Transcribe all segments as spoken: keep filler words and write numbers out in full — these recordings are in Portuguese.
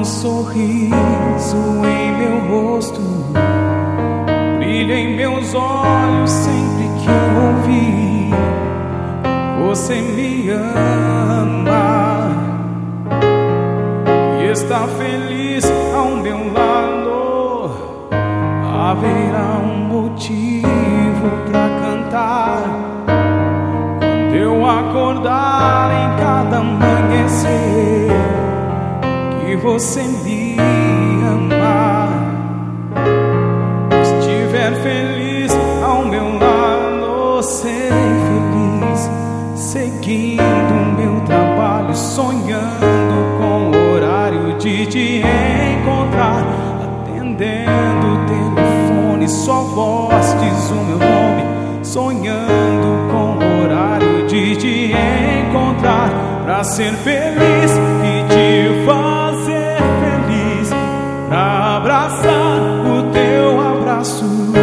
sorriso em meu rosto, brilha em meus olhos sempre que eu ouvir você me ama e está feliz ao meu lado. Haverá um motivo pra cantar quando eu acordar em cada amanhecer, que você me ama, estiver feliz ao meu lado, serei feliz, seguindo meu trabalho, sonhando com o horário de te encontrar, atendendo o telefone, só voz diz o meu nome, sonhando com o horário de te encontrar, pra ser feliz e te fazer feliz, pra abraçar o teu abraço,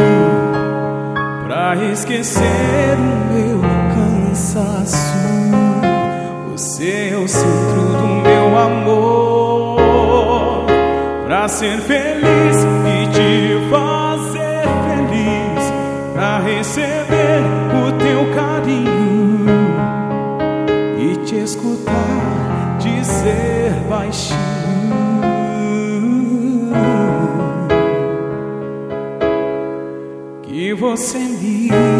pra esquecer o meu cansaço. Você é o centro do meu amor, pra ser feliz e te fazer feliz, pra receber o teu carinho e te escutar dizer baixinho que você me